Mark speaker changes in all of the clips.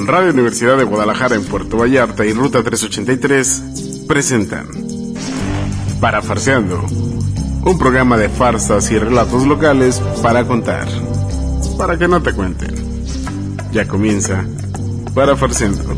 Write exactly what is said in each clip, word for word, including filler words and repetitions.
Speaker 1: Radio Universidad de Guadalajara en Puerto Vallarta y Ruta trescientos ochenta y tres presentan Parafarseando, un programa de farsas y relatos locales para contar, para que no te cuenten. Ya comienza Parafarseando.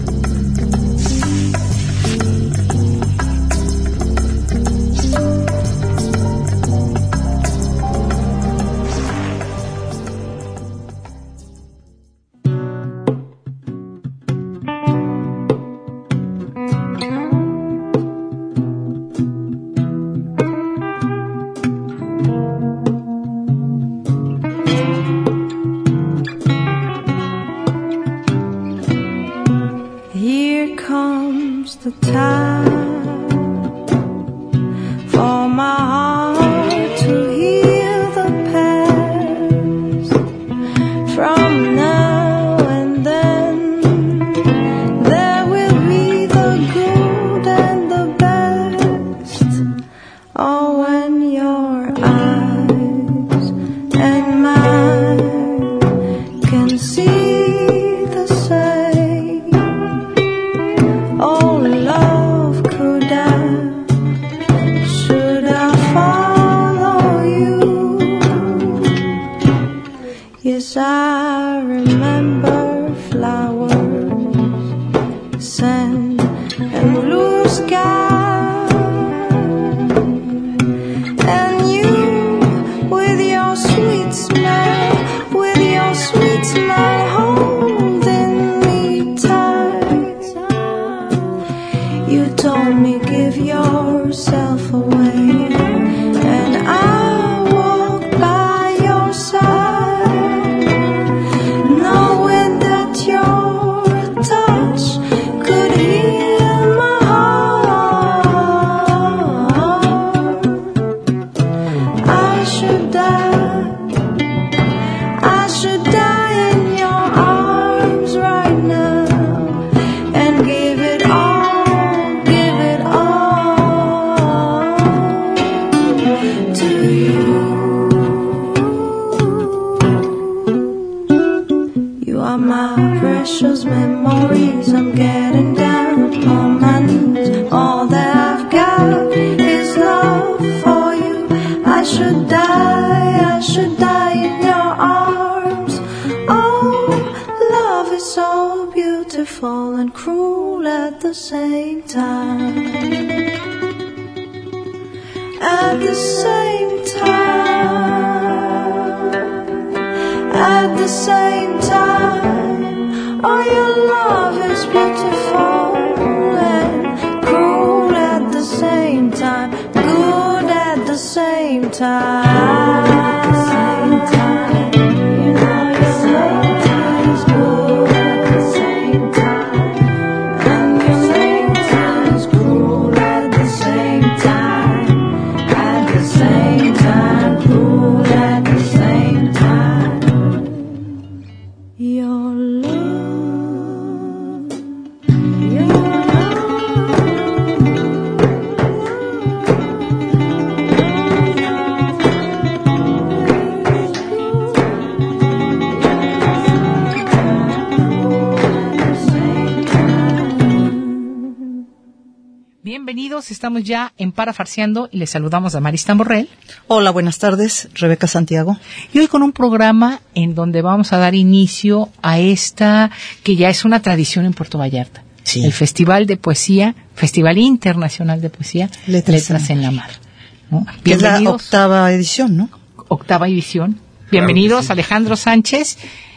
Speaker 2: Estamos ya en Parafarseando y les saludamos a Maristán Borrell.
Speaker 3: Hola, buenas tardes, Rebeca Santiago.
Speaker 2: Y hoy con un programa en donde vamos a dar inicio a esta que ya es una tradición en Puerto Vallarta. Sí. El Festival de Poesía, Festival Internacional de Poesía, Letras, Letras en la Mar. ¿No?
Speaker 3: Que es la octava edición, ¿no?
Speaker 2: Octava edición. Bienvenidos, claro sí. Alejandro Sánchez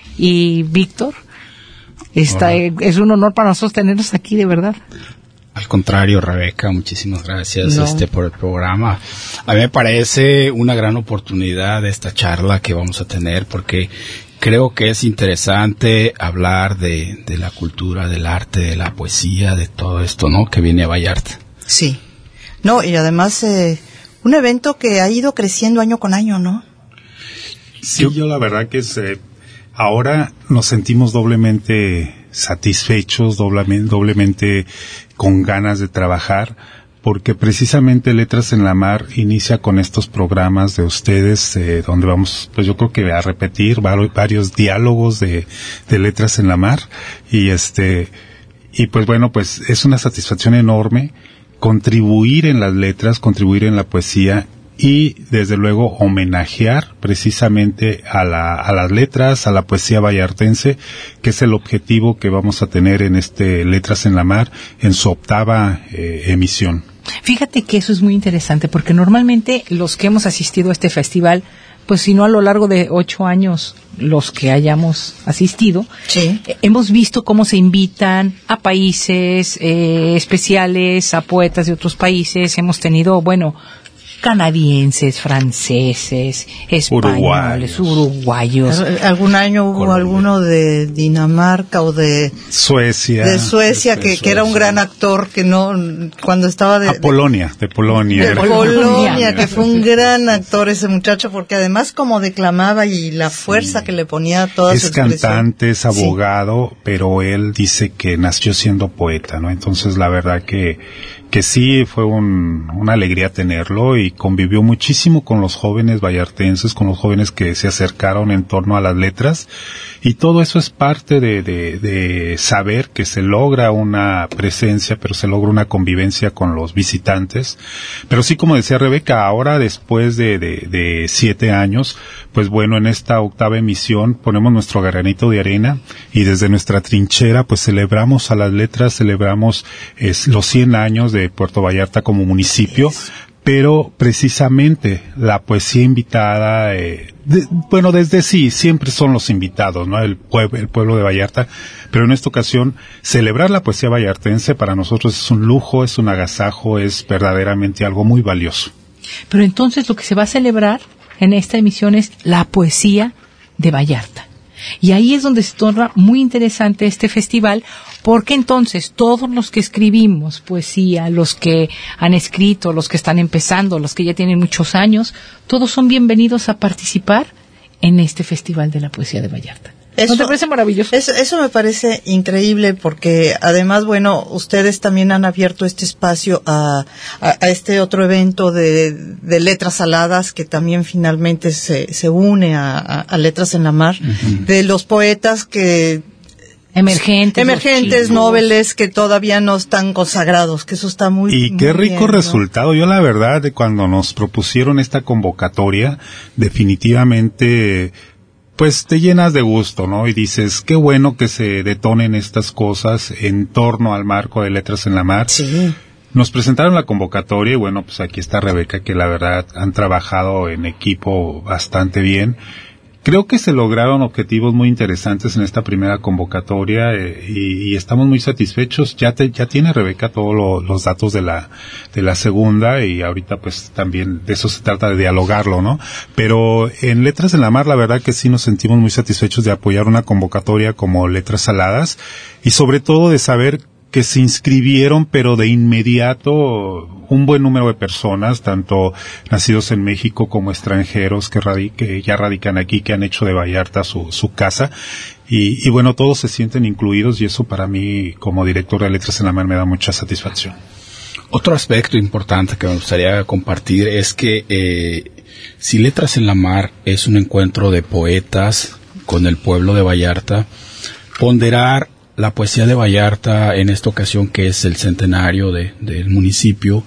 Speaker 2: y Víctor. Esta, es un honor para nosotros tenerlos aquí, de verdad.
Speaker 4: Al contrario, Rebeca, muchísimas gracias no. este por el programa. A mí me parece una gran oportunidad esta charla que vamos a tener porque creo que es interesante hablar de, de la cultura, del arte, de la poesía, de todo esto, ¿no? Que viene a Vallarta.
Speaker 3: Sí. No, y además eh, un evento que ha ido creciendo año con año, ¿no?
Speaker 5: Sí, yo, yo la verdad que es, eh, ahora nos sentimos doblemente satisfechos, doblemente, doblemente con ganas de trabajar, porque precisamente Letras en la Mar inicia con estos programas de ustedes, eh, donde vamos, pues yo creo que a repetir varios, varios diálogos de, de Letras en la Mar, y este, y pues bueno, pues es una satisfacción enorme contribuir en las letras, contribuir en la poesía, y desde luego homenajear precisamente a la, a las letras, a la poesía vallartense, que es el objetivo que vamos a tener en este Letras en la Mar, en su octava eh, emisión.
Speaker 2: Fíjate que eso es muy interesante, porque normalmente los que hemos asistido a este festival, pues si no a lo largo de ocho años, los que hayamos asistido, sí. eh, hemos visto cómo se invitan a países eh, especiales, a poetas de otros países. Hemos tenido, bueno, canadienses, franceses, españoles, uruguayos. uruguayos.
Speaker 3: Algún año hubo Colombia. Alguno de Dinamarca o de
Speaker 5: Suecia.
Speaker 3: De Suecia, que, que era un gran actor que no, cuando estaba de...
Speaker 5: A Polonia, de Polonia.
Speaker 3: De Polonia, que fue un gran actor ese muchacho, porque además como declamaba y la fuerza sí. que le ponía a toda
Speaker 5: es
Speaker 3: su expresión.
Speaker 5: Es cantante, es abogado, sí. pero él dice que nació siendo poeta, ¿no? Entonces la verdad que que sí fue un, una alegría tenerlo, y convivió muchísimo con los jóvenes vallartenses, con los jóvenes que se acercaron en torno a las letras, y todo eso es parte de, de, de saber que se logra una presencia, pero se logra una convivencia con los visitantes. Pero sí, como decía Rebeca, ahora después de, de, de siete años, pues bueno, en esta octava emisión ponemos nuestro granito de arena, y desde nuestra trinchera pues celebramos a las letras, celebramos es, los cien años de Puerto Vallarta como municipio, pero precisamente la poesía invitada, eh, de, bueno, desde sí, siempre son los invitados, ¿no? El pueblo, el pueblo de Vallarta, pero en esta ocasión, celebrar la poesía vallartense para nosotros es un lujo, es un agasajo, es verdaderamente algo muy valioso.
Speaker 2: Pero entonces lo que se va a celebrar en esta emisión es la poesía de Vallarta. Y ahí es donde se torna muy interesante este festival, porque entonces todos los que escribimos poesía, los que han escrito, los que están empezando, los que ya tienen muchos años, todos son bienvenidos a participar en este Festival de la Poesía de Vallarta.
Speaker 3: Eso,
Speaker 2: ¿No te parece maravilloso?
Speaker 3: Eso, eso me parece increíble, porque además, bueno, ustedes también han abierto este espacio a, a, a este otro evento de, de Letras Saladas, que también finalmente se, se une a, a, a Letras en la Mar, uh-huh. de los poetas que...
Speaker 2: Emergentes.
Speaker 3: Emergentes, nobles, que todavía no están consagrados, que eso está muy
Speaker 5: Y qué
Speaker 3: muy
Speaker 5: rico
Speaker 3: bien,
Speaker 5: resultado. ¿No? Yo la verdad, de cuando nos propusieron esta convocatoria, definitivamente... pues te llenas de gusto, ¿no? Y dices, qué bueno que se detonen estas cosas en torno al marco de Letras en la Mar.
Speaker 3: Sí.
Speaker 5: Nos presentaron la convocatoria y bueno, pues aquí está Rebeca, que la verdad han trabajado en equipo bastante bien. Creo que se lograron objetivos muy interesantes en esta primera convocatoria, eh, y, y estamos muy satisfechos. Ya te, ya tiene Rebeca todos lo, los datos de la, de la segunda, y ahorita pues también de eso se trata, de dialogarlo, ¿no? Pero en Letras en la Mar la verdad que sí nos sentimos muy satisfechos de apoyar una convocatoria como Letras Saladas, y sobre todo de saber que se inscribieron, pero de inmediato, un buen número de personas, tanto nacidos en México como extranjeros que, radic- que ya radican aquí, que han hecho de Vallarta su, su casa. Y, y bueno, todos se sienten incluidos, y eso para mí, como director de Letras en la Mar, me da mucha satisfacción.
Speaker 4: Otro aspecto importante que me gustaría compartir es que eh, si Letras en la Mar es un encuentro de poetas con el pueblo de Vallarta, ponderar la poesía de Vallarta en esta ocasión, que es el centenario de, del municipio,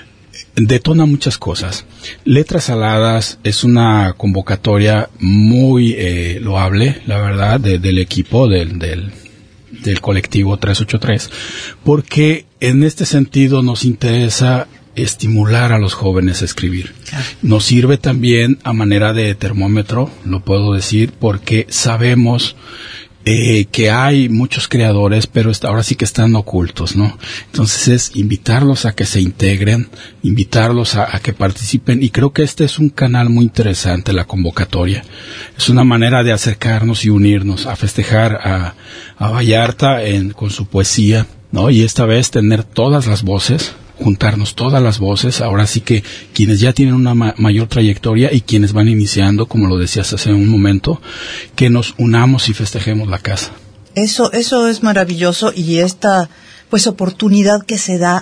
Speaker 4: detona muchas cosas. Letras Saladas es una convocatoria muy eh, loable, la verdad, de, del equipo del, del, del colectivo tres ochenta y tres, porque en este sentido nos interesa estimular a los jóvenes a escribir. Nos sirve también a manera de termómetro, lo puedo decir, porque sabemos Eh, que hay muchos creadores, pero está, ahora sí que están ocultos, ¿no? Entonces es invitarlos a que se integren, invitarlos a, a que participen, y creo que este es un canal muy interesante, la convocatoria. Es una manera de acercarnos y unirnos, a festejar a, a Vallarta en, con su poesía, ¿no? Y esta vez tener todas las voces, juntarnos todas las voces, ahora sí que quienes ya tienen una ma- mayor trayectoria y quienes van iniciando, como lo decías hace un momento, que nos unamos y festejemos la casa.
Speaker 3: Eso, eso es maravilloso, y esta, pues oportunidad que se da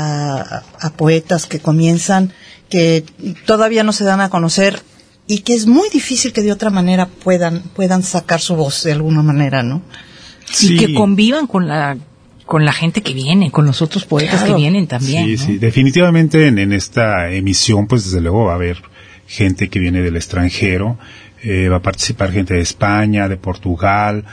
Speaker 3: a, a poetas que comienzan, que todavía no se dan a conocer y que es muy difícil que de otra manera puedan puedan sacar su voz de alguna manera, ¿no?
Speaker 2: Sí. Y que convivan con la con la gente que viene, con los otros poetas claro. que vienen también.
Speaker 5: Sí,
Speaker 2: ¿no?
Speaker 5: sí, definitivamente en, en esta emisión, pues desde luego va a haber gente que viene del extranjero, eh, va a participar gente de España, de Portugal,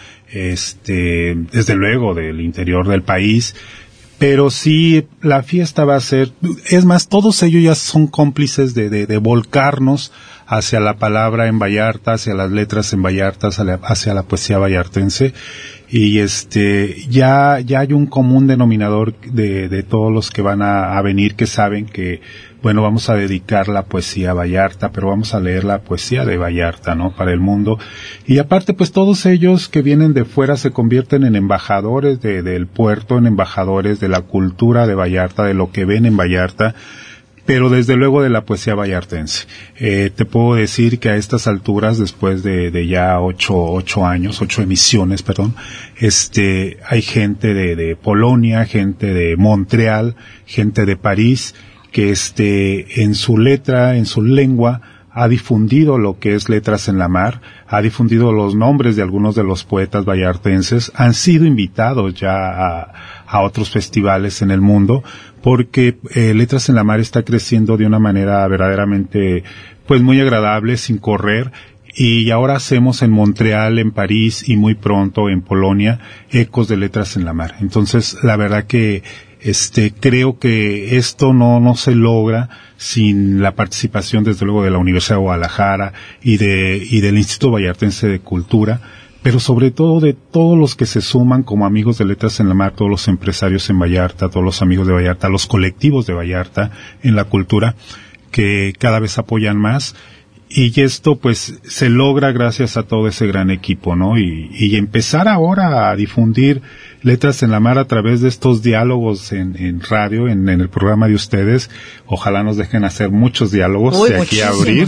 Speaker 5: este, desde luego del interior del país, pero sí la fiesta va a ser, es más, todos ellos ya son cómplices de, de, de volcarnos hacia la palabra en Vallarta, hacia las letras en Vallarta, hacia la, hacia la poesía vallartense. Y este, ya, ya hay un común denominador de, de todos los que van a, a venir, que saben que, bueno, vamos a dedicar la poesía a Vallarta, pero vamos a leer la poesía de Vallarta, ¿no? Para el mundo. Y aparte, pues todos ellos que vienen de fuera se convierten en embajadores de, del puerto, en embajadores de la cultura de Vallarta, de lo que ven en Vallarta, pero desde luego de la poesía vallartense. Eh, te puedo decir que a estas alturas, después de, de ya ocho, ocho años, ocho emisiones, perdón, este, hay gente de, de Polonia, gente de Montreal, gente de París, que este, en su letra, en su lengua, ha difundido lo que es Letras en la Mar, ha difundido los nombres de algunos de los poetas vallartenses, han sido invitados ya a, a otros festivales en el mundo, porque eh, Letras en la Mar está creciendo de una manera verdaderamente, pues muy agradable, sin correr, y ahora hacemos en Montreal, en París y muy pronto en Polonia ecos de Letras en la Mar. Entonces, la verdad que este creo que esto no no se logra sin la participación desde luego de la Universidad de Guadalajara y de y del Instituto Vallartense de Cultura, pero sobre todo de todos los que se suman como amigos de Letras en la Mar, todos los empresarios en Vallarta, todos los amigos de Vallarta, los colectivos de Vallarta en la cultura, que cada vez apoyan más. Y esto pues se logra gracias a todo ese gran equipo, ¿no? Y, y empezar ahora a difundir Letras en la Mar a través de estos diálogos en, en radio, en, en el programa de ustedes. Ojalá nos dejen hacer muchos diálogos
Speaker 3: Uy,
Speaker 5: de aquí a abrir.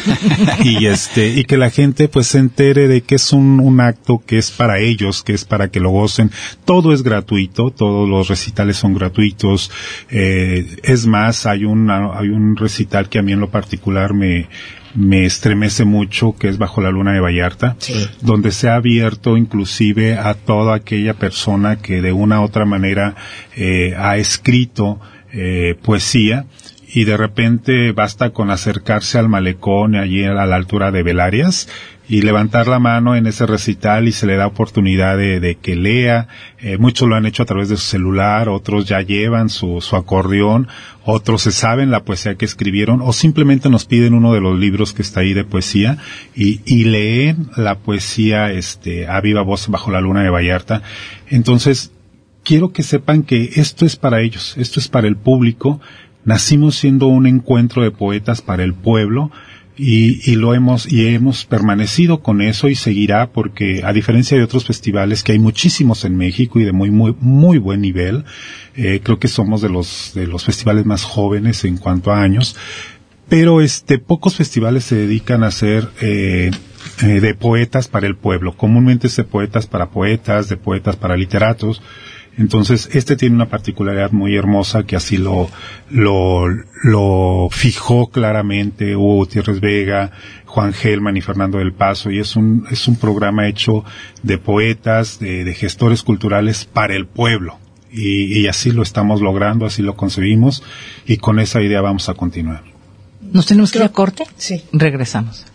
Speaker 5: y este, y que la gente pues se entere de que es un, un acto que es para ellos, que es para que lo gocen. Todo es gratuito, todos los recitales son gratuitos. Eh, es más, hay un, hay un recital que a mí en lo particular me, me estremece mucho, que es Bajo la Luna de Vallarta, sí. donde se ha abierto inclusive a toda aquella persona que de una u otra manera eh, ha escrito eh, poesía, y de repente basta con acercarse al malecón allí a la altura de Belarias y levantar la mano en ese recital y se le da oportunidad de, de que lea. Eh, muchos lo han hecho a través de su celular, otros ya llevan su, su acordeón, otros se saben la poesía que escribieron o simplemente nos piden uno de los libros que está ahí de poesía y, y leen la poesía este, a viva voz Bajo la Luna de Vallarta. Entonces, quiero que sepan que esto es para ellos, esto es para el público. Nacimos siendo un encuentro de poetas para el pueblo y, y lo hemos, y hemos permanecido con eso y seguirá porque a diferencia de otros festivales que hay muchísimos en México y de muy, muy, muy buen nivel, eh, creo que somos de los, de los festivales más jóvenes en cuanto a años, pero este, pocos festivales se dedican a hacer, eh, eh, de poetas para el pueblo. Comúnmente es de poetas para poetas, de poetas para literatos. Entonces, este tiene una particularidad muy hermosa que así lo, lo, lo fijó claramente Hugo Gutiérrez Vega, Juan Gelman y Fernando del Paso, y es un, es un programa hecho de poetas, de, de gestores culturales para el pueblo. Y, y así lo estamos logrando, así lo concebimos, y con esa idea vamos a continuar.
Speaker 2: ¿Nos tenemos que ir a corte?
Speaker 3: Sí.
Speaker 2: Regresamos.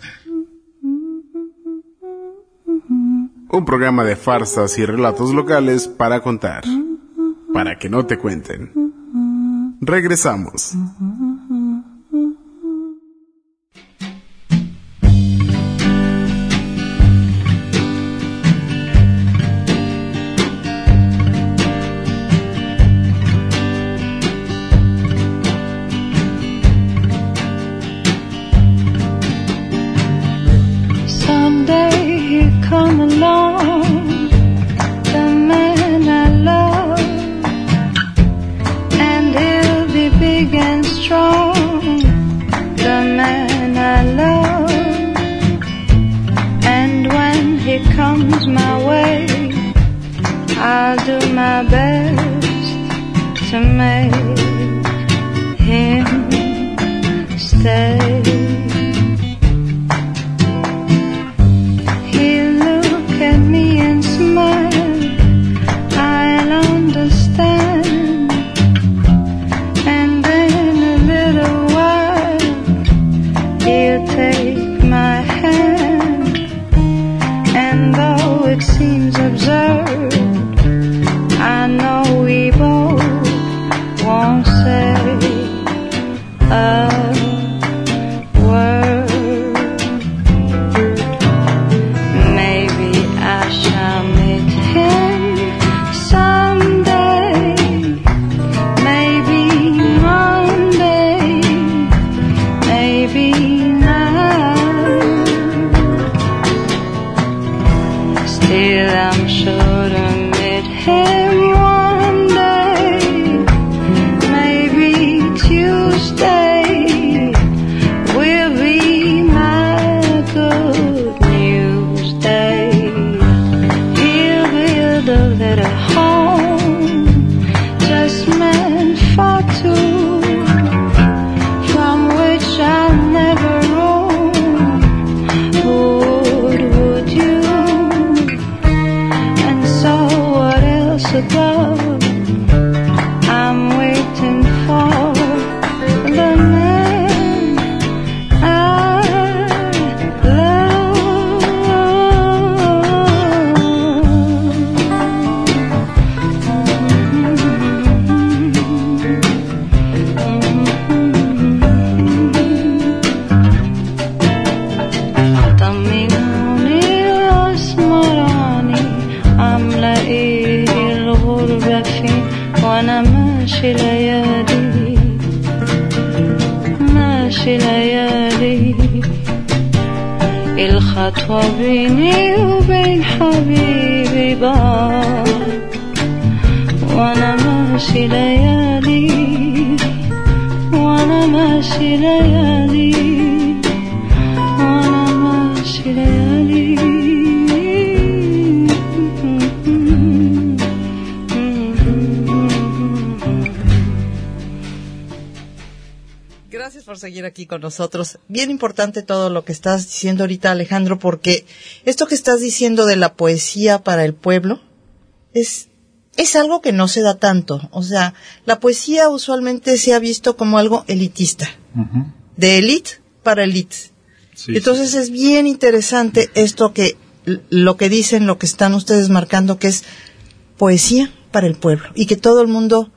Speaker 1: Un programa de farsas y relatos locales para contar, para que no te cuenten. Regresamos.
Speaker 6: Come along, the man I love, and he'll be big and strong, the man I love, and when he comes my way, I'll do my best to make him stay. He'll look at me and smile, I'll understand, and in a little while he'll take my hand, and though it seems absurd, I know we both won't say a word. Maybe I shall meet him someday, maybe Monday, maybe now. Still I'm sure to meet him one day, maybe Tuesday will be my good news day. He'll build a little home just meant for two, from which I'll never roam. Would, would you? And so what else above? I'm waiting for the man I love. طمنوني واسمراني أملئي الغربة فين وأنا ماشي ليالي ماشي ليالي الخطوة بيني وبين حبيبي بعد وأنا ماشي ليالي وأنا ماشي ليالي وأنا ماشي ليالي.
Speaker 3: Gracias por seguir aquí con nosotros. Bien importante todo lo que estás diciendo ahorita, Alejandro, porque esto que estás diciendo de la poesía para el pueblo es, es algo que no se da tanto. O sea, la poesía usualmente se ha visto como algo elitista. Uh-huh. De élite para élite. Sí, Entonces sí. Es bien interesante esto que, lo que dicen, lo que están ustedes marcando, que es poesía para el pueblo. Y que todo el mundo,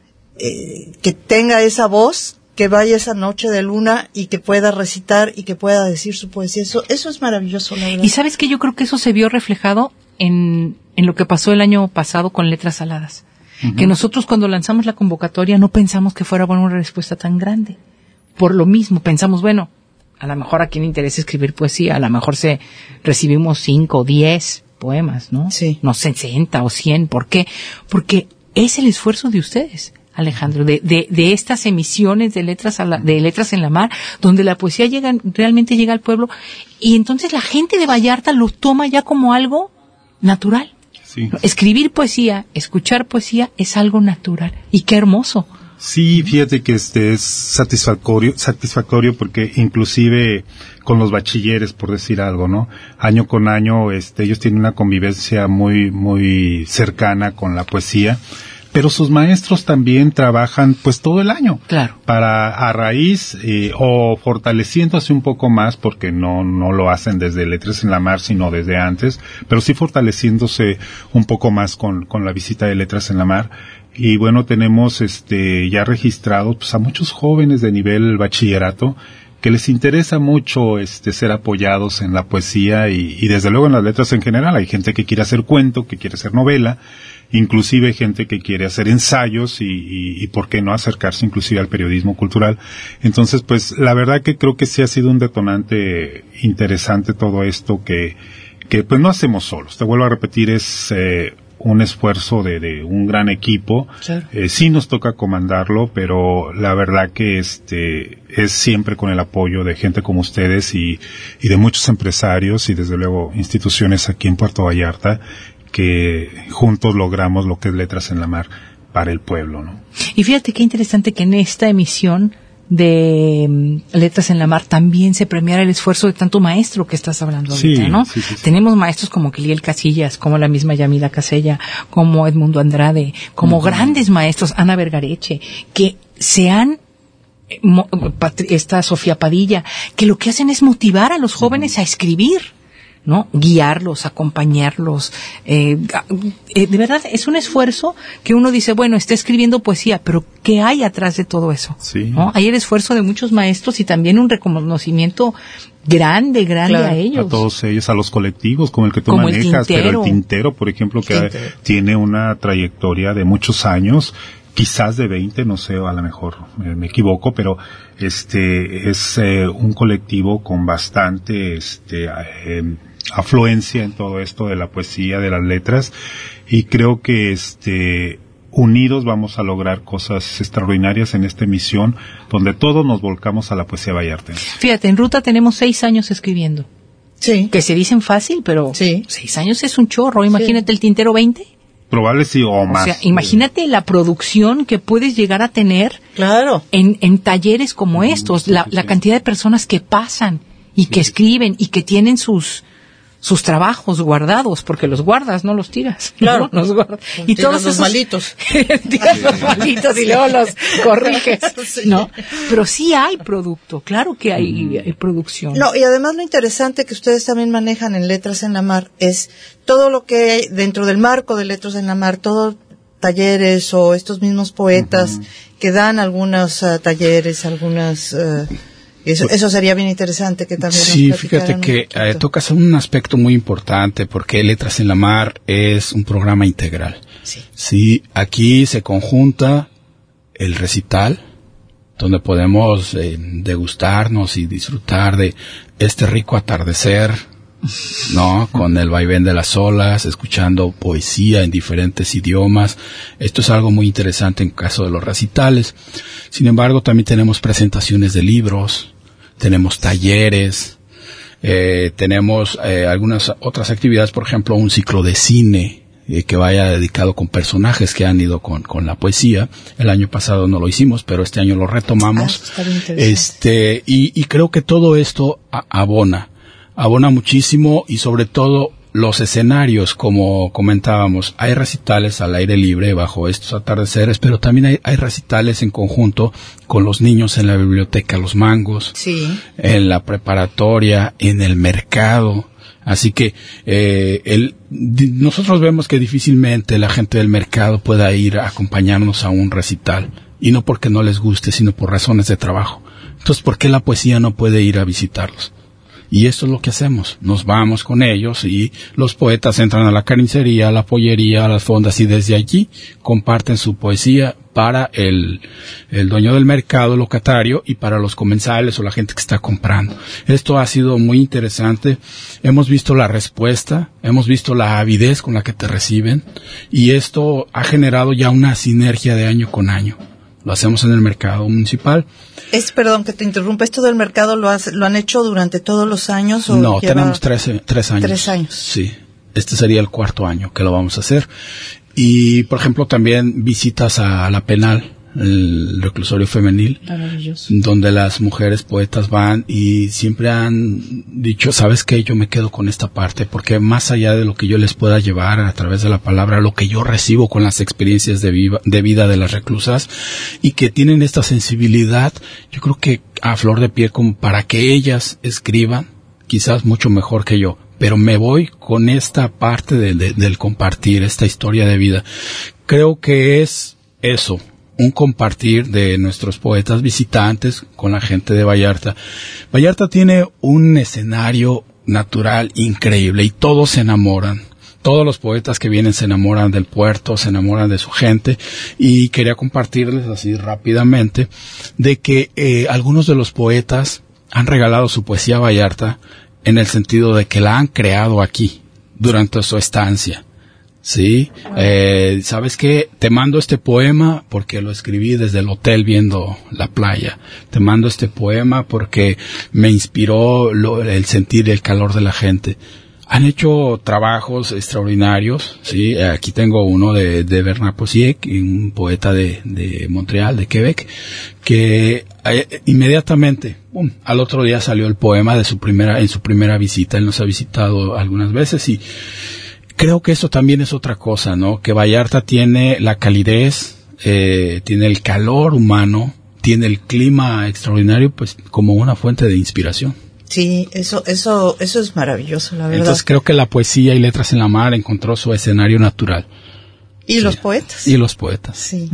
Speaker 3: eh, que tenga esa voz, que vaya esa noche de luna y que pueda recitar y que pueda decir su poesía. Eso, eso es maravilloso, la verdad.
Speaker 2: Y sabes que yo creo que eso se vio reflejado en, en lo que pasó el año pasado con Letras Saladas. Uh-huh. Que nosotros cuando lanzamos la convocatoria no pensamos que fuera buena una respuesta tan grande. Por lo mismo, pensamos, bueno, a lo mejor a quien le interesa escribir poesía, a lo mejor se recibimos cinco o diez poemas, ¿no?
Speaker 3: Sí.
Speaker 2: No sesenta o cien. ¿Por qué? Porque es el esfuerzo de ustedes, Alejandro, de, de, de estas emisiones de letras a la, de letras en la mar, donde la poesía llega, realmente llega al pueblo, y entonces la gente de Vallarta lo toma ya como algo natural.
Speaker 5: Sí.
Speaker 2: Escribir poesía, escuchar poesía es algo natural, y qué hermoso.
Speaker 5: Sí, fíjate que este es satisfactorio, satisfactorio porque inclusive con los bachilleres, por decir algo, ¿no? Año con año, este, ellos tienen una convivencia muy, muy cercana con la poesía. Pero sus maestros también trabajan pues todo el año.
Speaker 2: Claro.
Speaker 5: Para a raíz eh, o fortaleciéndose un poco más, porque no no lo hacen desde Letras en la Mar, sino desde antes, pero sí fortaleciéndose un poco más con con la visita de Letras en la Mar. Y bueno, tenemos este ya registrados pues a muchos jóvenes de nivel bachillerato que les interesa mucho este ser apoyados en la poesía y, y desde luego en las letras en general. Hay gente que quiere hacer cuento, que quiere hacer novela, inclusive gente que quiere hacer ensayos y, y, y por qué no acercarse inclusive al periodismo cultural. Entonces, pues la verdad que creo que sí ha sido un detonante interesante todo esto que, que pues no hacemos solos. Te vuelvo a repetir, es eh, un esfuerzo de, de un gran equipo. Claro. Eh, sí nos toca comandarlo, pero la verdad que este es siempre con el apoyo de gente como ustedes y, y de muchos empresarios y desde luego instituciones aquí en Puerto Vallarta que juntos logramos lo que es Letras en la Mar. para el pueblo, ¿no?
Speaker 2: Y fíjate qué interesante que en esta emisión de um, Letras en la Mar también se premiara el esfuerzo de tanto maestro que estás hablando
Speaker 5: sí,
Speaker 2: ahorita, ¿no?
Speaker 5: Sí, sí, sí.
Speaker 2: Tenemos maestros como Kiliel Casillas, como la misma Yamila Casella, como Edmundo Andrade, como uh-huh. grandes maestros, Ana Vergareche, que se han esta Sofía Padilla, que lo que hacen es motivar a los jóvenes uh-huh. a escribir, ¿no? Guiarlos, acompañarlos. Eh, eh, de verdad, es un esfuerzo que uno dice, bueno, está escribiendo poesía, pero ¿qué hay atrás de todo eso?
Speaker 5: Sí.
Speaker 2: ¿No? Hay el esfuerzo de muchos maestros y también un reconocimiento grande, grande claro. a ellos.
Speaker 5: A todos ellos, a los colectivos, como el que tú
Speaker 2: como
Speaker 5: manejas,
Speaker 2: el
Speaker 5: pero el Tintero, por ejemplo, que Tintero. tiene una trayectoria de muchos años, quizás de veinte, no sé, a lo mejor eh, me equivoco, pero este es eh, un colectivo con bastante este eh, afluencia en todo esto de la poesía, de las letras, y creo que este unidos vamos a lograr cosas extraordinarias en esta emisión, donde todos nos volcamos a la poesía vallartense.
Speaker 2: Fíjate, en Ruta tenemos seis años escribiendo.
Speaker 3: Sí.
Speaker 2: Que se dicen fácil, pero
Speaker 3: sí.
Speaker 2: seis años es un chorro. Imagínate sí. el Tintero veinte.
Speaker 5: Probable sí o más.
Speaker 2: O sea, imagínate la producción que puedes llegar a tener
Speaker 3: claro.
Speaker 2: en, en talleres como mm, estos, la, sí, la sí. cantidad de personas que pasan y sí, que escriben y que tienen sus sus trabajos guardados, porque los guardas, no los tiras.
Speaker 3: Claro.
Speaker 2: ¿no? Los guardas. Y
Speaker 3: tiras
Speaker 2: todos
Speaker 3: los
Speaker 2: esos
Speaker 3: malitos.
Speaker 2: tiras los malitos y luego los corriges. Sí. ¿No? Pero sí hay producto, claro que hay, mm. hay producción.
Speaker 3: No, y además lo interesante que ustedes también manejan en Letras en la Mar es todo lo que hay dentro del marco de Letras en la Mar, todos talleres o estos mismos poetas uh-huh. que dan algunos uh, talleres, algunas... Uh, Eso, eso sería bien interesante que también
Speaker 4: sí, fíjate que eh, tocas un aspecto muy importante porque Letras en la Mar es un programa integral.
Speaker 2: Sí.
Speaker 4: Sí, aquí se conjunta el recital, donde podemos eh, degustarnos y disfrutar de este rico atardecer, ¿no? Con el vaivén de las olas, escuchando poesía en diferentes idiomas. Esto es algo muy interesante en caso de los recitales. Sin embargo, también tenemos presentaciones de libros, tenemos talleres, eh, tenemos eh, algunas otras actividades, por ejemplo, un ciclo de cine eh, que vaya dedicado con personajes que han ido con, con la poesía. El año pasado no lo hicimos, pero este año lo retomamos.
Speaker 2: Ah,
Speaker 4: este, y, y creo que todo esto a, abona, abona muchísimo y sobre todo los escenarios, como comentábamos, hay recitales al aire libre bajo estos atardeceres, pero también hay, hay recitales en conjunto con los niños en la biblioteca Los Mangos,
Speaker 3: sí.
Speaker 4: en la preparatoria, en el mercado. Así que eh, el, di, nosotros vemos que difícilmente la gente del mercado pueda ir a acompañarnos a un recital, y no porque no les guste, sino por razones de trabajo. Entonces, ¿por qué la poesía no puede ir a visitarlos? Y esto es lo que hacemos, nos vamos con ellos y los poetas entran a la carnicería, a la pollería, a las fondas y desde allí comparten su poesía para el, el dueño del mercado locatario y para los comensales o la gente que está comprando. Esto ha sido muy interesante, hemos visto la respuesta, hemos visto la avidez con la que te reciben y esto ha generado ya una sinergia de año con año. Lo hacemos en el mercado municipal.
Speaker 3: Es, perdón que te interrumpa, ¿esto del mercado lo, has, lo han hecho durante todos los años? ¿O
Speaker 4: no,
Speaker 3: lleva...
Speaker 4: tenemos tres, tres años.
Speaker 3: Tres años.
Speaker 4: Sí, este sería el cuarto año que lo vamos a hacer. Y, por ejemplo, también visitas a la penal, el reclusorio femenil, donde las mujeres poetas van y siempre han dicho, ¿sabes qué? Yo me quedo con esta parte, porque más allá de lo que yo les pueda llevar a través de la palabra, lo que yo recibo con las experiencias de, viva, de vida de las reclusas, y que tienen esta sensibilidad, yo creo que a flor de piel, como para que ellas escriban, quizás mucho mejor que yo, pero me voy con esta parte de, de, del compartir, esta historia de vida. Creo que es eso, un compartir de nuestros poetas visitantes con la gente de Vallarta. Vallarta tiene un escenario natural increíble y todos se enamoran. Todos los poetas que vienen se enamoran del puerto, se enamoran de su gente, y quería compartirles así rápidamente de que eh, algunos de los poetas han regalado su poesía a Vallarta en el sentido de que la han creado aquí durante su estancia. Sí, eh, ¿sabes qué? Te mando este poema porque lo escribí desde el hotel viendo la playa. Te mando este poema porque me inspiró lo, el sentir el calor de la gente. han hecho trabajos extraordinarios, sí. Aquí tengo uno de, de Bernard Posier, un poeta de, de Montreal, de Quebec, que eh, inmediatamente, boom, al otro día salió el poema de su primera, en su primera visita. Él nos ha visitado algunas veces y creo que eso también es otra cosa, ¿no? Que Vallarta tiene la calidez, eh, tiene el calor humano, tiene el clima extraordinario, pues como una fuente de inspiración.
Speaker 3: Sí, eso, eso, eso es maravilloso, la verdad.
Speaker 4: Entonces creo que la poesía y Letras en la Mar encontró su escenario natural.
Speaker 3: Y sí. Los poetas.
Speaker 4: Y los poetas.
Speaker 3: Sí.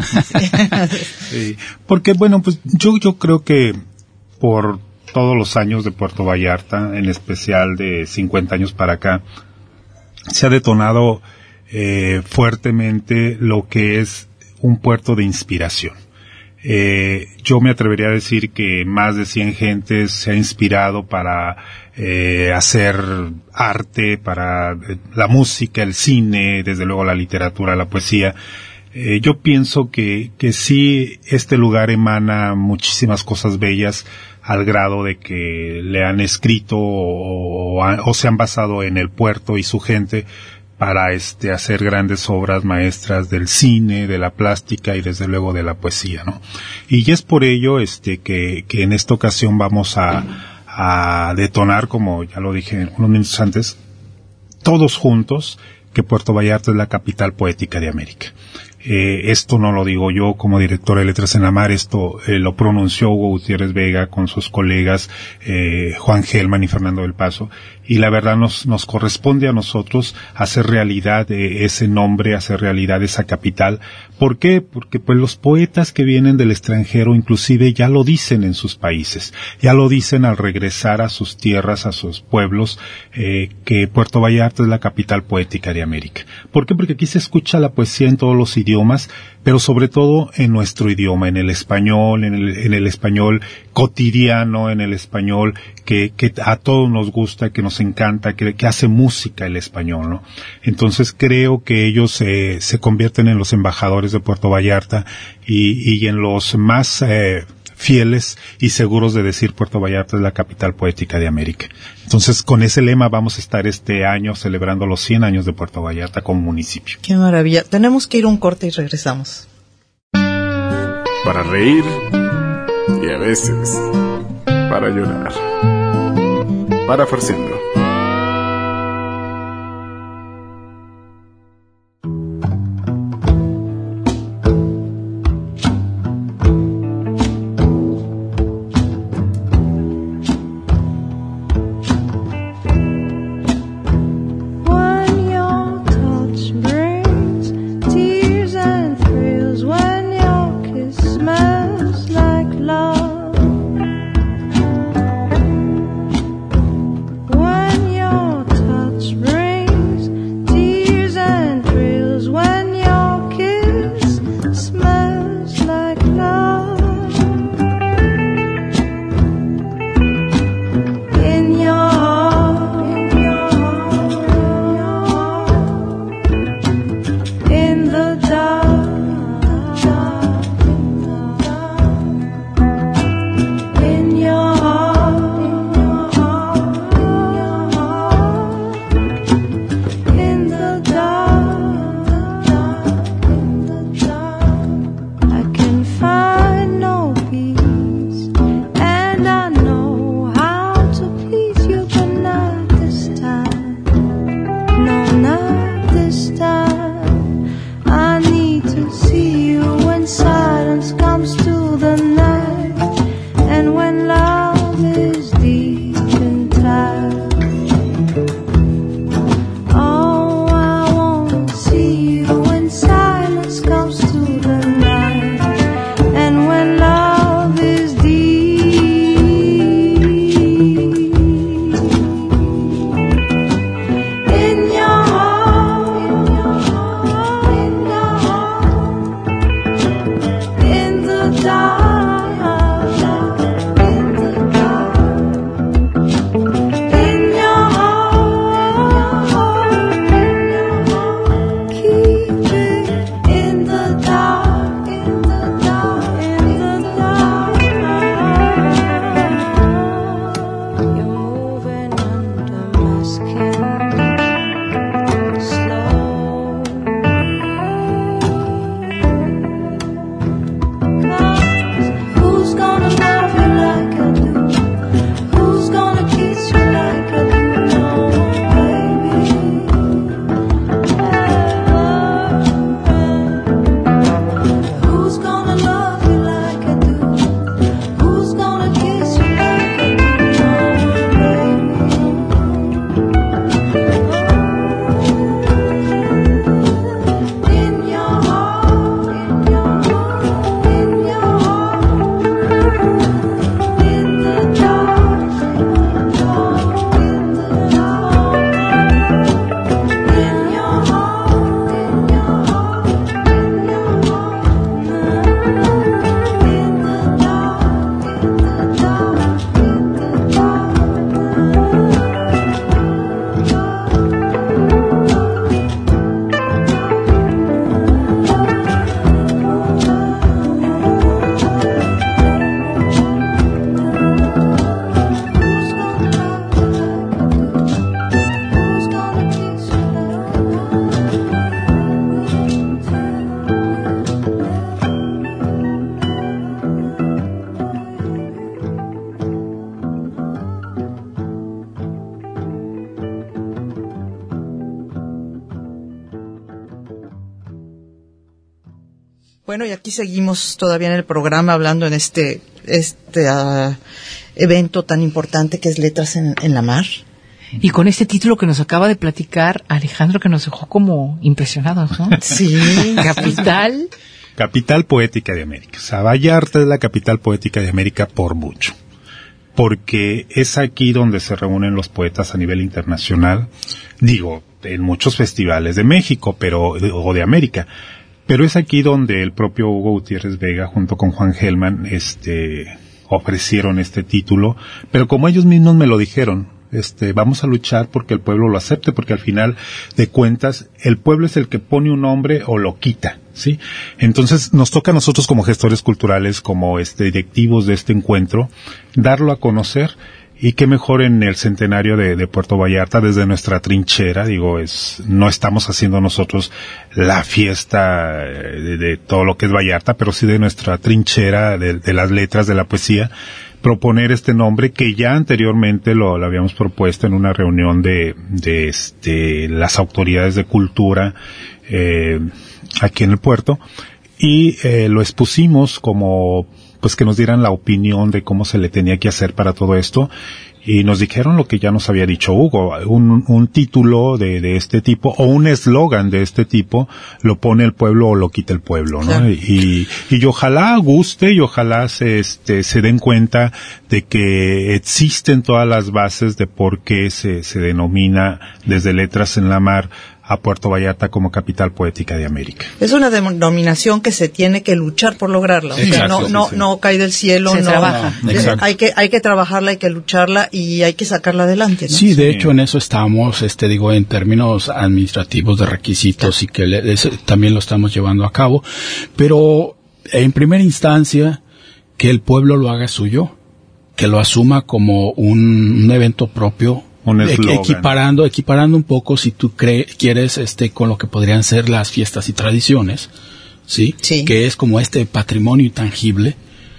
Speaker 5: Sí. Porque bueno, pues yo, yo creo que por todos los años de Puerto Vallarta, en especial de cincuenta años para acá, se ha detonado eh, fuertemente lo que es un puerto de inspiración. Eh, yo me atrevería a decir que más de cien gentes se ha inspirado para eh, hacer arte, para eh, la música, el cine, desde luego la literatura, la poesía. Eh, yo pienso que, que sí, este lugar emana muchísimas cosas bellas al grado de que le han escrito o, o, o se han basado en el puerto y su gente para este hacer grandes obras maestras del cine, de la plástica y desde luego de la poesía, ¿no? Y es por ello este que, que en esta ocasión vamos a, a detonar, como ya lo dije unos minutos antes, todos juntos, que Puerto Vallarta es la capital poética de América. Eh, esto no lo digo yo como director de Letras en la Mar, esto eh, lo pronunció Hugo Gutiérrez Vega con sus colegas eh, Juan Gelman y Fernando del Paso, y la verdad nos, nos corresponde a nosotros hacer realidad eh, ese nombre, hacer realidad esa capital. ¿Por qué? Porque pues los poetas que vienen del extranjero inclusive ya lo dicen en sus países, ya lo dicen al regresar a sus tierras, a sus pueblos, eh, que Puerto Vallarta es la capital poética de América. ¿Por qué? Porque aquí se escucha la poesía en todos los idiomas, pero sobre todo en nuestro idioma, en el español, en el, en el español cotidiano, en el español que, que a todos nos gusta, que nos encanta, que, que hace música el español, ¿no? Entonces creo que ellos eh, se convierten en los embajadores de Puerto Vallarta y, y en los más eh, fieles y seguros de decir Puerto Vallarta es la capital poética de América. Entonces, con ese lema vamos a estar este año celebrando los cien años de Puerto Vallarta como municipio.
Speaker 3: Qué maravilla. Tenemos que ir a un corte y regresamos.
Speaker 1: Para reír y a veces para llorar. Para Farciendo.
Speaker 6: One
Speaker 3: Bueno, y aquí seguimos todavía en el programa hablando en este este uh, evento tan importante que es Letras en, en la Mar.
Speaker 2: Y con este título que nos acaba de platicar Alejandro, que nos dejó como impresionados, ¿no?
Speaker 3: Sí.
Speaker 2: Capital.
Speaker 5: Capital poética de América. O sea, Vallarta es la capital poética de América por mucho. Porque es aquí donde se reúnen los poetas a nivel internacional. Digo, en muchos festivales de México, pero, o de América. Pero es aquí donde el propio Hugo Gutiérrez Vega, junto con Juan Gelman, este, ofrecieron este título. Pero como ellos mismos me lo dijeron, Este, vamos a luchar porque el pueblo lo acepte, porque al final de cuentas el pueblo es el que pone un nombre o lo quita, ¿sí? Entonces nos toca a nosotros como gestores culturales, como este directivos de este encuentro, darlo a conocer. Y qué mejor en el centenario de, de Puerto Vallarta, desde nuestra trinchera, digo, es, no estamos haciendo nosotros la fiesta de, de todo lo que es Vallarta, pero sí de nuestra trinchera, de, de las letras, de la poesía, proponer este nombre que ya anteriormente lo, lo habíamos propuesto en una reunión de, de este, las autoridades de cultura, eh, aquí en el puerto, y eh, lo expusimos como, pues que nos dieran la opinión de cómo se le tenía que hacer para todo esto, y nos dijeron lo que ya nos había dicho Hugo, un, un título de, de este tipo, o un eslogan de este tipo, lo pone el pueblo o lo quita el pueblo, ¿no? Claro. Y, y ojalá guste y ojalá se, este, se den cuenta de que existen todas las bases de por qué se, se denomina desde Letras en la Mar a Puerto Vallarta como capital poética de América.
Speaker 3: Es una denominación que se tiene que luchar por lograrla. Exacto, o sea, no, no, sí, sí. no cae del cielo,
Speaker 2: se
Speaker 3: no,
Speaker 2: trabaja.
Speaker 3: No, hay que, hay que trabajarla, hay que lucharla y hay que sacarla adelante, ¿no?
Speaker 4: Sí, de sí. hecho en eso estamos, este, digo, en términos administrativos de requisitos claro. y que le, es, también lo estamos llevando a cabo, pero en primera instancia que el pueblo lo haga suyo, que lo asuma como un, un evento propio. Equiparando, equiparando un poco, si tú cre- quieres, este, con lo que podrían ser las fiestas y tradiciones, ¿sí? Sí. Que es como este patrimonio intangible,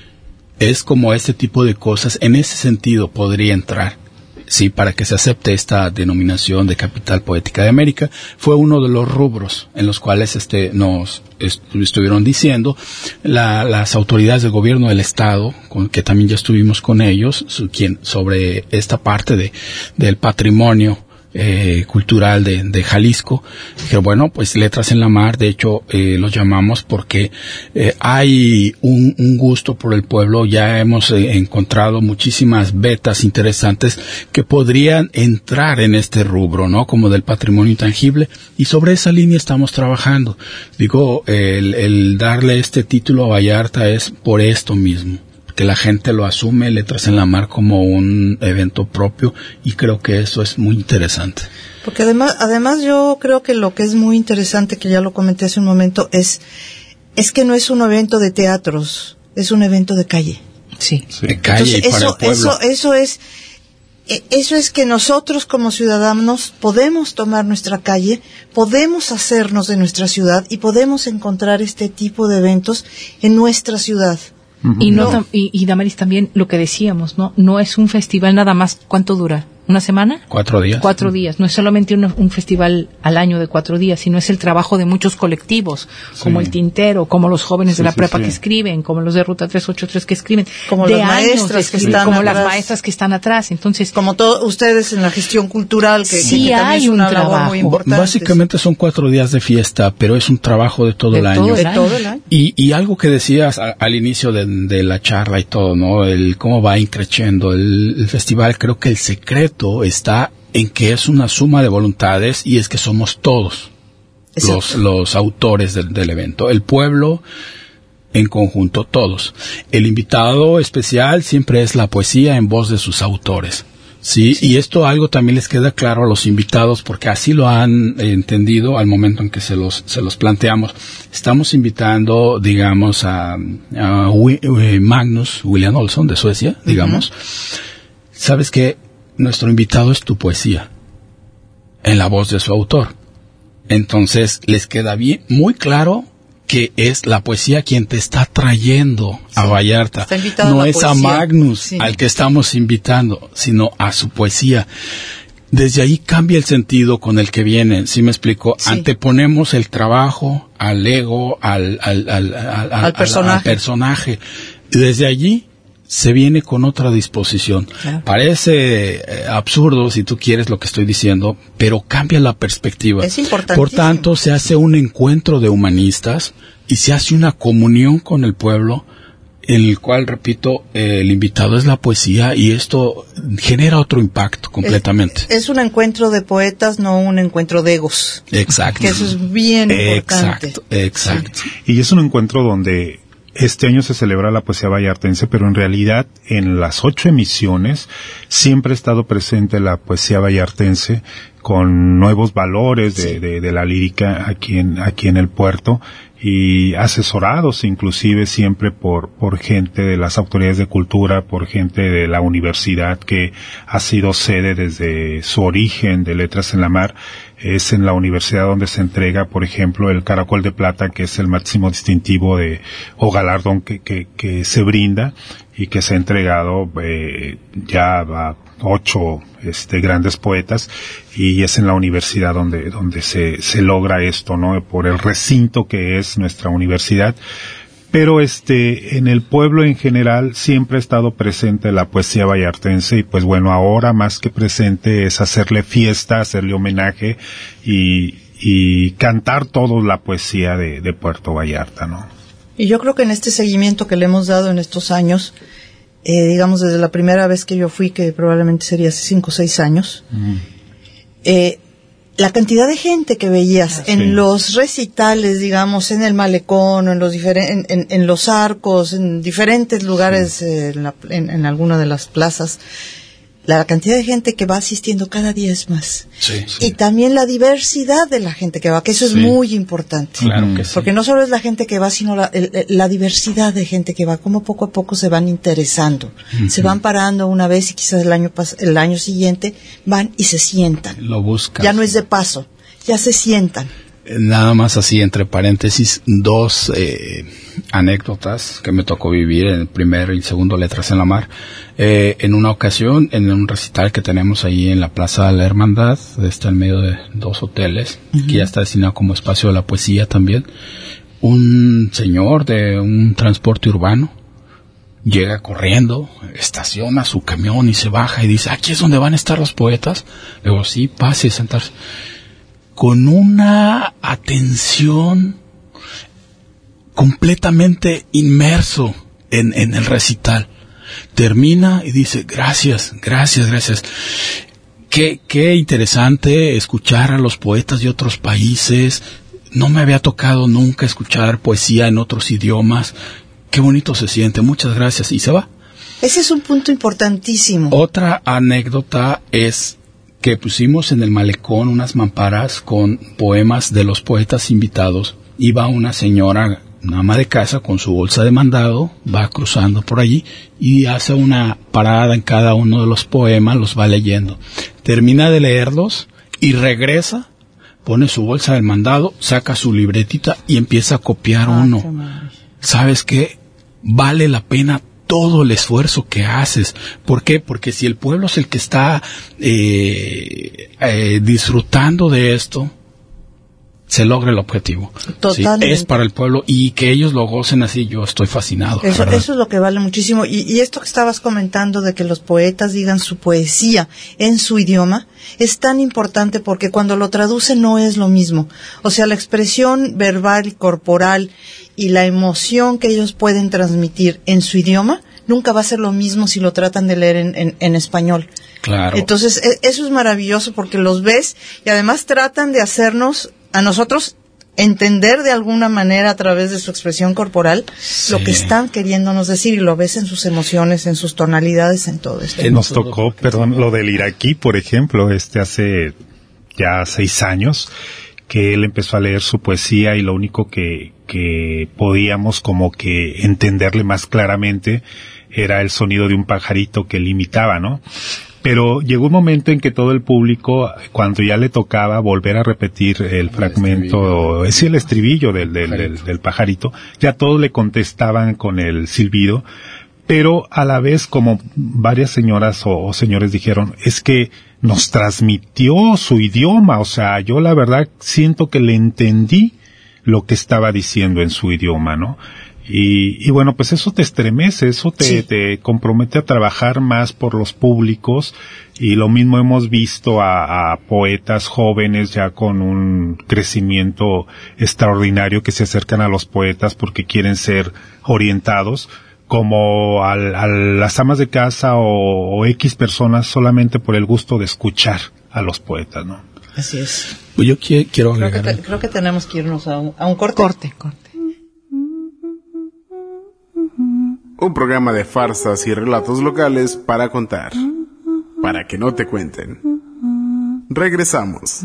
Speaker 4: es como este tipo de cosas, en ese sentido podría entrar, sí, para que se acepte esta denominación de capital poética de América. Fue uno de los rubros en los cuales, este, nos est- estuvieron diciendo la, las autoridades del gobierno del estado, con que también ya estuvimos con ellos, su, quien, sobre esta parte de, del patrimonio eh, cultural de, de Jalisco, que bueno, pues Letras en la Mar, de hecho, eh, los llamamos porque eh, hay un, un gusto por el pueblo. Ya hemos eh, encontrado muchísimas vetas interesantes que podrían entrar en este rubro, ¿no? Como del patrimonio intangible, y sobre esa línea estamos trabajando. Digo, el, el darle este título a Vallarta es por esto mismo, que la gente lo asume, Letras en la Mar, como un evento propio, y creo que eso es muy interesante.
Speaker 3: Porque además, además yo creo que lo que es muy interesante, que ya lo comenté hace un momento, es, es que no es un evento de teatros, es un evento de calle.
Speaker 2: Sí.
Speaker 4: sí. De calle. Entonces, y para
Speaker 3: eso,
Speaker 4: el pueblo.
Speaker 3: eso, eso es, eso es que nosotros como ciudadanos podemos tomar nuestra calle, podemos hacernos de nuestra ciudad y podemos encontrar este tipo de eventos en nuestra ciudad.
Speaker 2: Uh-huh. Y, no, no. y, y Damaris, también lo que decíamos, ¿no? No es un festival nada más. ¿Cuánto dura? ¿Una semana?
Speaker 4: Cuatro días.
Speaker 2: Cuatro días. No es solamente un, un festival al año de cuatro días, sino es el trabajo de muchos colectivos, sí. como el Tintero, como los jóvenes sí, de la sí, prepa sí. que escriben, como los de Ruta trescientos ochenta y tres que escriben,
Speaker 3: como
Speaker 2: de
Speaker 3: las maestras que están
Speaker 2: como
Speaker 3: atrás.
Speaker 2: las maestras que están atrás. Entonces,
Speaker 3: como todos ustedes en la gestión cultural, que,
Speaker 2: sí
Speaker 3: que, que también
Speaker 2: hay
Speaker 3: es una
Speaker 2: un
Speaker 3: labor
Speaker 2: trabajo.
Speaker 3: muy importante.
Speaker 4: Básicamente son cuatro días de fiesta, pero es un trabajo de todo
Speaker 2: de
Speaker 4: el
Speaker 2: todo
Speaker 4: año.
Speaker 2: El
Speaker 3: de
Speaker 2: año.
Speaker 3: todo el año.
Speaker 4: Y, y algo que decías a, al inicio de, de la charla y todo, ¿no? El cómo va increciendo el, el festival. Creo que el secreto está en que es una suma de voluntades, y es que somos todos los, los autores del, del evento. El pueblo en conjunto, todos. El invitado especial siempre es la poesía en voz de sus autores. ¿Sí? Sí. Y esto algo también les queda claro a los invitados, porque así lo han eh, entendido al momento en que se los, se los planteamos. Estamos invitando, digamos, a, a uh, Magnus William Olsson de Suecia, digamos. Uh-huh. ¿Sabes qué? Nuestro invitado es tu poesía, en la voz de su autor. Entonces, les queda bien, muy claro que es la poesía quien te está trayendo sí. a Vallarta.
Speaker 3: Está
Speaker 4: no
Speaker 3: a
Speaker 4: es
Speaker 3: poesía.
Speaker 4: a Magnus
Speaker 3: sí.
Speaker 4: al que estamos invitando, sino a su poesía. desde ahí cambia el sentido con el que viene, ¿sí me explico?
Speaker 3: Sí.
Speaker 4: Anteponemos el trabajo al ego, al, al, al, al,
Speaker 3: al personaje.
Speaker 4: Al, al personaje. Desde allí se viene con otra disposición. Claro. Parece eh, absurdo, si tú quieres, lo que estoy diciendo, pero cambia la perspectiva.
Speaker 3: Es importantísimo.
Speaker 4: Por tanto, se hace un encuentro de humanistas y se hace una comunión con el pueblo, en el cual, repito, eh, el invitado es la poesía, y esto genera otro impacto completamente.
Speaker 3: Es, es un encuentro de poetas, no un encuentro de egos.
Speaker 4: Exacto.
Speaker 3: Que eso es bien importante.
Speaker 4: Exacto, exacto.
Speaker 5: Sí. Y es un encuentro donde este año se celebra la poesía vallartense, pero en realidad en las ocho emisiones siempre ha estado presente la poesía vallartense con nuevos valores de, sí. de, de la lírica aquí en, aquí en el puerto, y asesorados inclusive siempre por, por gente de las autoridades de cultura, por gente de la universidad que ha sido sede desde su origen de Letras en la Mar. Es en la universidad donde se entrega, por ejemplo, el Caracol de Plata, que es el máximo distintivo de, o galardón que, que, que se brinda y que se ha entregado eh, ya a ocho este, grandes poetas, y es en la universidad donde, donde se, se logra esto, ¿no? Por el recinto que es nuestra universidad. Pero este, en el pueblo en general siempre ha estado presente la poesía vallartense, y pues bueno, ahora más que presente es hacerle fiesta, hacerle homenaje y, y cantar toda la poesía de, de Puerto Vallarta, ¿no?
Speaker 3: Y yo creo que en este seguimiento que le hemos dado en estos años, eh, digamos desde la primera vez que yo fui, que probablemente sería hace cinco o seis años, mm. eh, la cantidad de gente que veías sí. en los recitales, digamos, en el malecón, o en los diferen, en, en, en los arcos, en diferentes lugares, sí. eh, en, la, en, en alguna de las plazas, la cantidad de gente que va asistiendo cada día es más.
Speaker 4: Sí, sí.
Speaker 3: Y también la diversidad de la gente que va, que eso es sí. muy importante.
Speaker 4: Claro que sí.
Speaker 3: Porque no solo es la gente que va, sino la, el, la diversidad de gente que va, como poco a poco se van interesando. Uh-huh. Se van parando una vez y quizás el año, el año siguiente van y se sientan.
Speaker 4: Lo buscan.
Speaker 3: Ya no es de paso, ya se sientan.
Speaker 4: Nada más así, entre paréntesis, dos eh, anécdotas que me tocó vivir en el primer y segundo Letras en la Mar. Eh, en una ocasión, en un recital que tenemos ahí en la Plaza de la Hermandad, está en medio de dos hoteles, uh-huh. que ya está destinado como espacio de la poesía también, un señor de un transporte urbano llega corriendo, estaciona su camión y se baja y dice, ¿aquí es donde van a estar los poetas? Le digo, sí, pase y sentarse. Con una atención completamente inmerso en, en el recital. Termina y dice, gracias, gracias, gracias. Qué, qué interesante escuchar a los poetas de otros países. No me había tocado nunca escuchar poesía en otros idiomas. Qué bonito se siente, muchas gracias. Y se va.
Speaker 3: Ese es un punto importantísimo.
Speaker 4: Otra anécdota es que pusimos en el malecón unas mamparas con poemas de los poetas invitados. Iba una señora, una ama de casa, con su bolsa de mandado, va cruzando por allí y hace una parada en cada uno de los poemas, los va leyendo. Termina de leerlos y regresa, pone su bolsa de mandado, saca su libretita y empieza a copiar ah, uno. Qué ¿Sabes qué? Vale la pena todo el esfuerzo que haces. ¿Por qué? Porque si el pueblo es el que está eh, eh, disfrutando de esto, se logra el objetivo. Totalmente. ¿Sí? Es para el pueblo, y que ellos lo gocen así, yo estoy fascinado.
Speaker 3: Eso, eso es lo que vale muchísimo. Y, y esto que estabas comentando de que los poetas digan su poesía en su idioma, es tan importante porque cuando lo traducen no es lo mismo. O sea, la expresión verbal y corporal y la emoción que ellos pueden transmitir en su idioma nunca va a ser lo mismo si lo tratan de leer en, en, en español.
Speaker 4: Claro.
Speaker 3: Entonces, eso es maravilloso porque los ves y además tratan de hacernos a nosotros entender de alguna manera a través de su expresión corporal sí. lo que están queriéndonos decir, y lo ves en sus emociones, en sus tonalidades, en todo esto.
Speaker 5: Nos tocó, perdón, lo del iraquí, por ejemplo, este hace ya seis años, que él empezó a leer su poesía y lo único que, que podíamos como que entenderle más claramente era el sonido de un pajarito que él imitaba, ¿no? Pero llegó un momento en que todo el público, cuando ya le tocaba volver a repetir el, el fragmento, es el estribillo del, del, del, del pajarito, ya todos le contestaban con el silbido, pero a la vez, como varias señoras o, o señores dijeron, es que nos transmitió su idioma. O sea, yo la verdad siento que le entendí lo que estaba diciendo en su idioma, ¿no? Y, y bueno, pues eso te estremece, eso te, sí. te compromete a trabajar más por los públicos, y lo mismo hemos visto a, a poetas jóvenes ya con un crecimiento extraordinario que se acercan a los poetas porque quieren ser orientados, como al, a las amas de casa o, o X personas solamente por el gusto de escuchar a los poetas, ¿no?
Speaker 3: Así es.
Speaker 4: Pues yo quiero, quiero
Speaker 3: creo, que te, creo que tenemos que irnos a un, a un corte.
Speaker 2: Corte, corte.
Speaker 1: Un programa de farsas y relatos locales para contar, para que no te cuenten. Regresamos.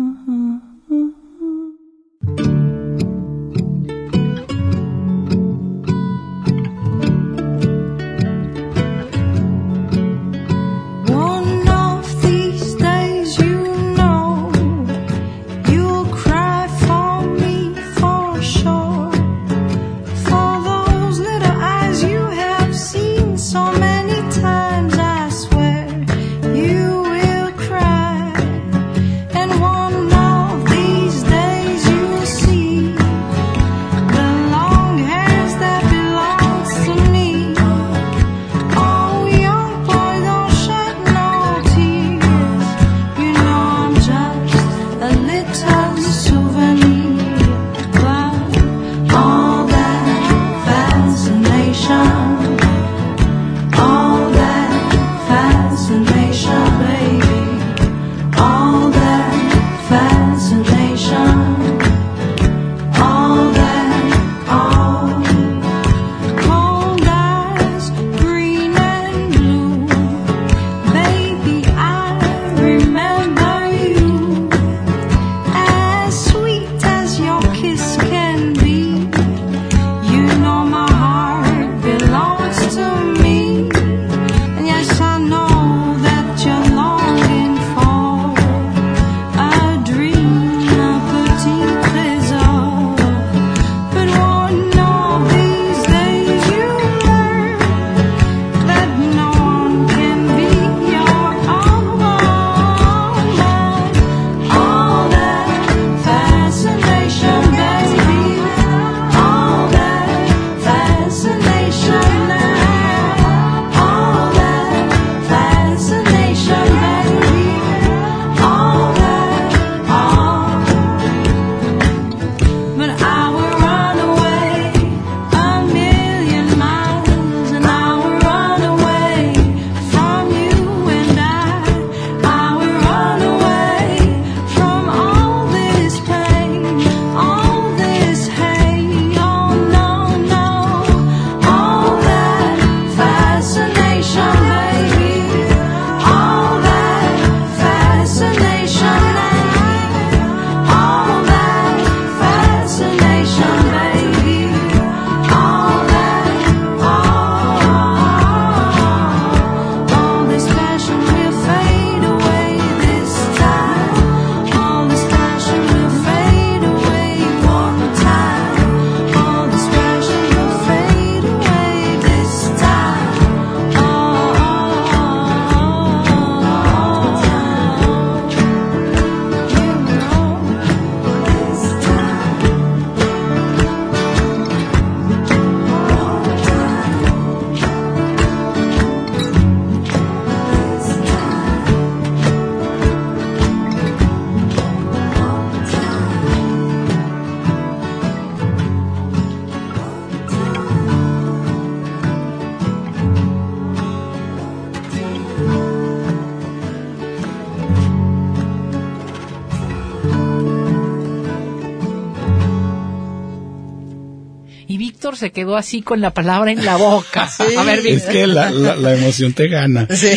Speaker 2: Se quedó así con la palabra en la boca. Sí. A ver,
Speaker 4: es que la, la, la emoción te gana. Sí.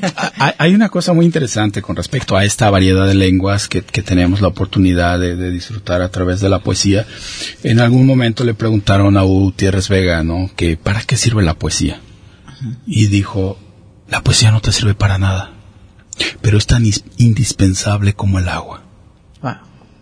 Speaker 4: Hay una cosa muy interesante con respecto a esta variedad de lenguas que, que tenemos la oportunidad de, de disfrutar a través de la poesía. En algún momento le preguntaron a Hugo Gutiérrez Vega, ¿no?, que ¿para qué sirve la poesía? Uh-huh. Y dijo, la poesía no te sirve para nada, pero es tan is- indispensable como el agua.
Speaker 3: Wow.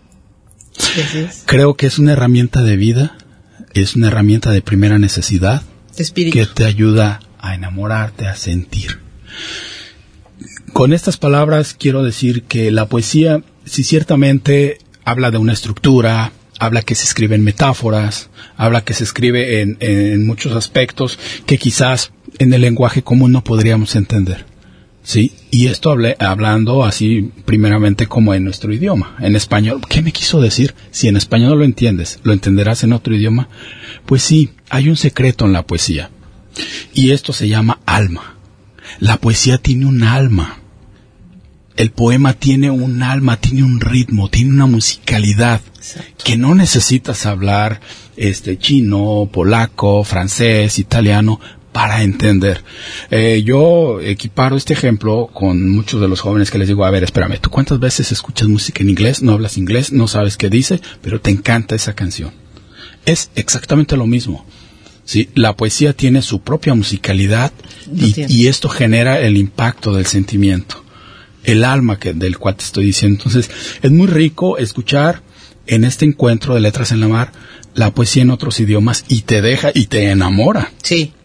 Speaker 4: Creo que es una herramienta de vida. Es una herramienta de primera necesidad
Speaker 3: Espíritu.
Speaker 4: Que te ayuda a enamorarte, a sentir. con estas palabras quiero decir que la poesía, si ciertamente habla de una estructura, habla que se escribe en metáforas, habla que se escribe en, en muchos aspectos que quizás en el lenguaje común no podríamos entender. Sí, y esto hablé, hablando así primeramente como en nuestro idioma, en español. ¿Qué me quiso decir? Si en español no lo entiendes, ¿lo entenderás en otro idioma? Pues sí, hay un secreto en la poesía, y esto se llama alma. La poesía tiene un alma. El poema tiene un alma, tiene un ritmo, tiene una musicalidad. Exacto. Que no necesitas hablar este chino, polaco, francés, italiano para entender. Eh, yo equiparo este ejemplo con muchos de los jóvenes que les digo, a ver, espérame, ¿tú cuántas veces escuchas música en inglés? No hablas inglés, no sabes qué dice, pero te encanta esa canción. Es exactamente lo mismo. Sí, la poesía tiene su propia musicalidad y, y esto genera el impacto del sentimiento, el alma que, del cual te estoy diciendo. Entonces, es muy rico escuchar en este encuentro de Letras en la Mar la poesía en otros idiomas y te deja y te enamora.
Speaker 3: Sí.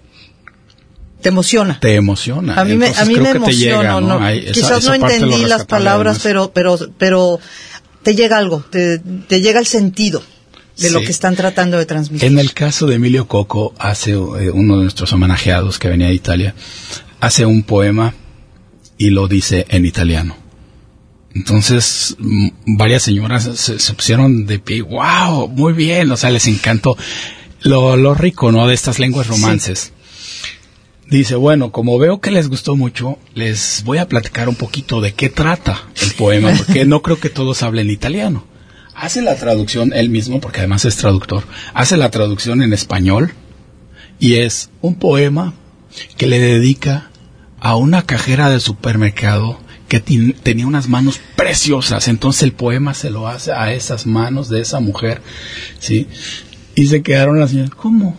Speaker 3: Te emociona.
Speaker 4: Te emociona.
Speaker 3: A mí me, a mí me emociona. Llega, ¿no? No, Hay, esa, quizás esa no entendí las palabras, pero, pero, pero te llega algo, te, te llega el sentido de sí. lo que están tratando de transmitir.
Speaker 4: En el caso de Emilio Coco, hace eh, uno de nuestros homenajeados que venía de Italia, hace un poema y lo dice en italiano. Entonces, m- varias señoras se, se pusieron de pie. ¡Wow! Muy bien. O sea, les encantó lo, lo rico, ¿no? De estas lenguas romances. Sí. Dice, bueno, como veo que les gustó mucho, les voy a platicar un poquito de qué trata el poema, porque no creo que todos hablen italiano. Hace la traducción él mismo, porque además es traductor, hace la traducción en español, y es un poema que le dedica a una cajera de supermercado que t- tenía unas manos preciosas. Entonces el poema se lo hace a esas manos de esa mujer, ¿sí? Y se quedaron las señoras, ¿cómo?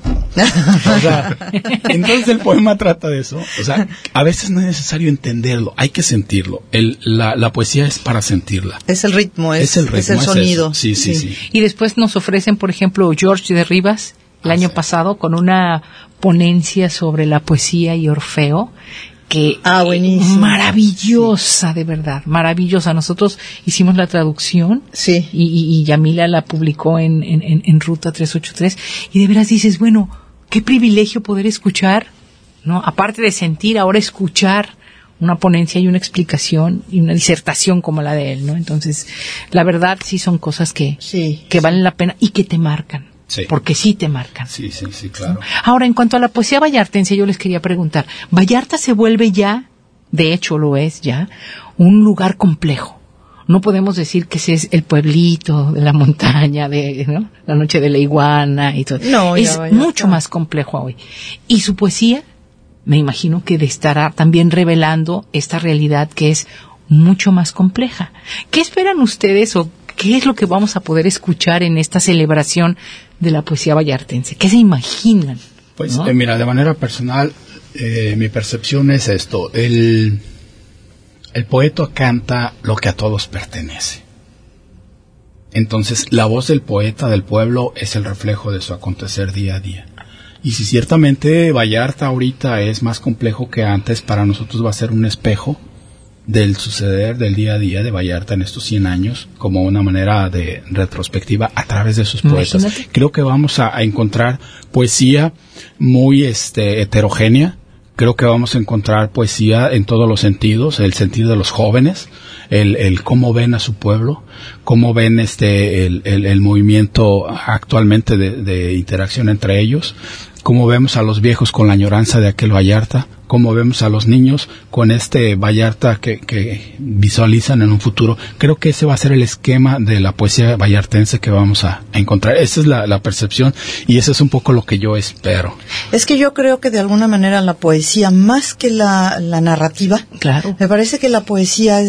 Speaker 4: O sea, entonces el poema trata de eso. O sea, a veces no es necesario entenderlo, hay que sentirlo. El, la, la poesía es para sentirla.
Speaker 3: Es el ritmo, es, es el, ritmo, es el sonido.
Speaker 4: Es sí, sí, sí, sí.
Speaker 2: Y después nos ofrecen, por ejemplo, George de Rivas, el ah, año sí. pasado, con una ponencia sobre la poesía y Orfeo, que
Speaker 3: ah, buenísimo.
Speaker 2: Maravillosa, sí. de verdad, maravillosa. Nosotros hicimos la traducción
Speaker 3: sí.
Speaker 2: y, y, y Yamila la publicó en, en, en Ruta trescientos ochenta y tres y de veras dices, bueno, qué privilegio poder escuchar, ¿no? Aparte de sentir, ahora escuchar una ponencia y una explicación y una disertación como la de él, ¿no? Entonces, la verdad sí son cosas que,
Speaker 3: sí,
Speaker 2: que valen la pena y que te marcan.
Speaker 4: Sí.
Speaker 2: Porque sí te marcan.
Speaker 4: Sí, sí, sí, claro.
Speaker 2: Ahora, en cuanto a la poesía vallartense, yo les quería preguntar, Vallarta se vuelve ya, de hecho lo es ya, un lugar complejo. No podemos decir que ese es el pueblito de la montaña, de, ¿no? La noche de la iguana y todo.
Speaker 3: No,
Speaker 2: es
Speaker 3: ya, ya,
Speaker 2: mucho
Speaker 3: ya.
Speaker 2: más complejo hoy. Y su poesía, me imagino que estará también revelando esta realidad que es mucho más compleja. ¿Qué esperan ustedes o qué es lo que vamos a poder escuchar en esta celebración de la poesía vallartense? ¿Qué se imaginan?
Speaker 4: Pues
Speaker 2: ¿no?
Speaker 4: eh, mira, de manera personal, eh, mi percepción es esto. El, el poeta canta lo que a todos pertenece. Entonces, la voz del poeta del pueblo es el reflejo de su acontecer día a día. Y si ciertamente Vallarta ahorita es más complejo que antes, para nosotros va a ser un espejo del suceder del día a día de Vallarta en estos cien años, como una manera de retrospectiva a través de sus poetas. Imagínate. Creo que vamos a, a encontrar poesía muy este, heterogénea. Creo que vamos a encontrar poesía en todos los sentidos, el sentido de los jóvenes, el, el cómo ven a su pueblo, cómo ven este el, el, el movimiento actualmente de, de interacción entre ellos, cómo vemos a los viejos con la añoranza de aquel Vallarta, cómo vemos a los niños con este Vallarta que, que visualizan en un futuro. Creo que ese va a ser el esquema de la poesía vallartense que vamos a, a encontrar. Esa es la, la percepción y eso es un poco lo que yo espero.
Speaker 3: Es que yo creo que de alguna manera la poesía, más que la, la narrativa,
Speaker 2: claro.
Speaker 3: me parece que la poesía es la que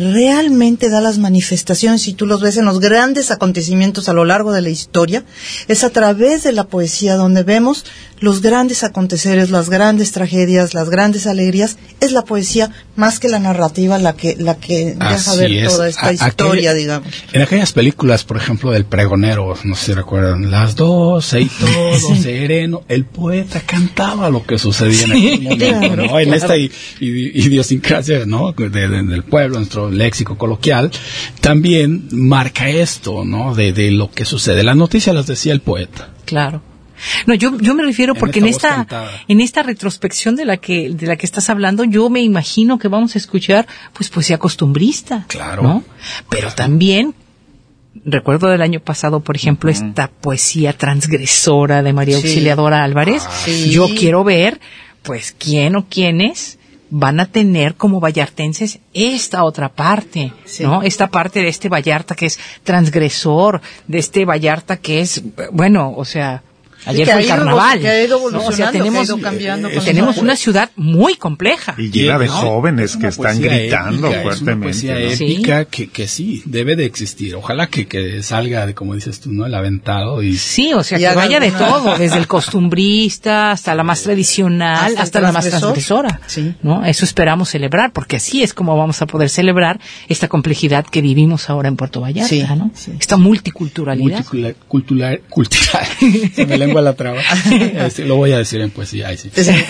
Speaker 3: realmente da las manifestaciones, y tú los ves en los grandes acontecimientos a lo largo de la historia, es a través de la poesía donde vemos los grandes aconteceres, las grandes tragedias, las grandes alegrías. Es la poesía más que la narrativa la que la que deja ver es. toda esta a, historia, aquella, digamos.
Speaker 4: En aquellas películas, por ejemplo, del pregonero, no sé si recuerdan, las doce y todo sí. sereno, el poeta cantaba lo que sucedía en aquel momento, claro, ¿no? Claro. En esta idiosincrasia, ¿no? De, de, del pueblo, nuestro léxico coloquial, también marca esto, ¿no? De, de lo que sucede. Las noticias las decía el poeta.
Speaker 2: Claro. No, yo yo me refiero porque en esta, en esta en esta retrospección de la que de la que estás hablando, yo me imagino que vamos a escuchar pues poesía costumbrista,
Speaker 4: claro,
Speaker 2: ¿no? Pero también recuerdo del año pasado, por ejemplo, uh-huh. esta poesía transgresora de María sí. Auxiliadora Álvarez. Ah, sí. Yo quiero ver pues quién o quiénes van a tener como vallartenses esta otra parte, sí. ¿no? Esta parte de este Vallarta que es transgresor, de este Vallarta que es, bueno, o sea, ayer fue el carnaval,
Speaker 3: que ha ido evolucionando,
Speaker 2: ¿no? O sea, tenemos,
Speaker 3: que ha ido cambiando
Speaker 2: eh, tenemos una ciudad muy compleja.
Speaker 5: Y llena de ¿no? jóvenes que están gritando
Speaker 4: épica,
Speaker 5: fuertemente.
Speaker 4: Es una poesía ¿no? épica ¿Sí? que, que sí, debe de existir. Ojalá que, que salga, de como dices tú, ¿no? El aventado. Y
Speaker 2: sí, o sea, y que vaya de todo, desde el costumbrista hasta la más tradicional, hasta, hasta la más transgresora. Sí. ¿No? Eso esperamos celebrar, porque así es como vamos a poder celebrar esta complejidad que vivimos ahora en Puerto Vallarta, sí, ¿no? Sí. Esta multiculturalidad.
Speaker 4: Multicultural, cultural, cultural. Se me lengua la traba. Lo voy a decir en poesía. Ahí sí.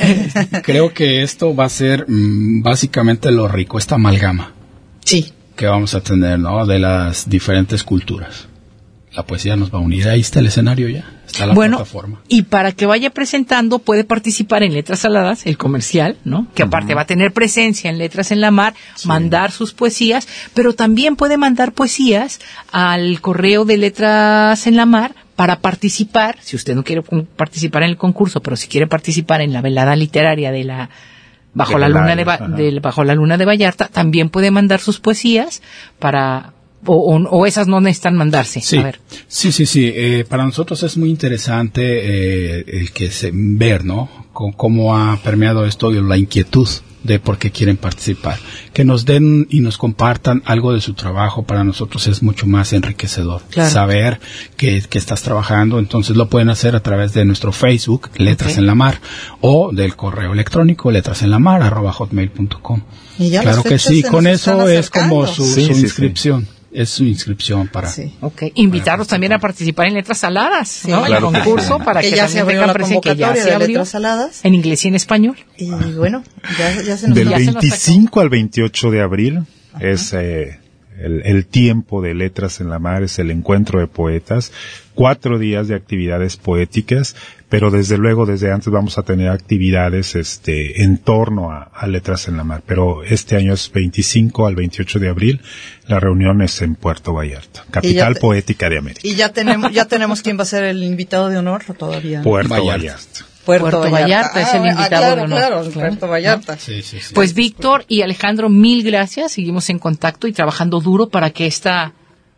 Speaker 4: Creo que esto va a ser mmm, básicamente lo rico, esta amalgama.
Speaker 3: Sí.
Speaker 4: Que vamos a tener, ¿no? De las diferentes culturas. La poesía nos va a unir. Ahí está el escenario ya. Está la
Speaker 2: bueno,
Speaker 4: plataforma.
Speaker 2: Y para que vaya presentando, puede participar en Letras Saladas, el comercial, ¿no? Que aparte uh-huh. va a tener presencia en Letras en la Mar, sí. mandar sus poesías, pero también puede mandar poesías al correo de Letras en la Mar para participar, si usted no quiere participar en el concurso, pero si quiere participar en la velada literaria de la Bajo, de la, luna de, de, Bajo la Luna de Vallarta, también puede mandar sus poesías para... O, o, o esas no necesitan mandarse.
Speaker 4: Sí,
Speaker 2: a ver.
Speaker 4: sí, sí. sí. Eh, para nosotros es muy interesante eh, el que se ver, ¿no? C- cómo ha permeado esto y la inquietud de por qué quieren participar. Que nos den y nos compartan algo de su trabajo, para nosotros es mucho más enriquecedor. Claro. Saber que, que estás trabajando, entonces lo pueden hacer a través de nuestro Facebook, Letras okay. en la Mar, o del correo electrónico, letrasenlamar, arroba hotmail punto com. Claro que sí, con eso es como su, sí, su sí, inscripción. Sí. Es su inscripción para...
Speaker 2: Sí, okay. Invitarlos para también a participar en Letras Saladas, sí, ¿no?
Speaker 3: Claro,
Speaker 2: el concurso
Speaker 3: sí.
Speaker 2: para
Speaker 3: que,
Speaker 2: que,
Speaker 3: que ya se abrió la convocatoria que ya se abrió, de Letras Saladas.
Speaker 2: En inglés y en español.
Speaker 3: Y bueno, ya, ya se nos...
Speaker 5: Del
Speaker 3: ya
Speaker 5: veinticinco al veintiocho de abril Ajá. es eh, el, el tiempo de Letras en la Mar, es el encuentro de poetas. Cuatro días de actividades poéticas, pero desde luego desde antes vamos a tener actividades este en torno a, a Letras en la Mar, pero este año es veinticinco al veintiocho de abril, la reunión es en Puerto Vallarta, capital te, poética de América.
Speaker 3: Y ya tenemos ya tenemos quién va a ser el invitado de honor o todavía.
Speaker 5: Puerto Vallarta. Vallarta.
Speaker 2: Puerto, Puerto Vallarta, Vallarta es el invitado
Speaker 3: ah, claro,
Speaker 2: de honor.
Speaker 3: Claro, claro, Puerto Vallarta.
Speaker 4: Sí, sí, sí.
Speaker 2: Pues Víctor y Alejandro, mil gracias, seguimos en contacto y trabajando duro para que esta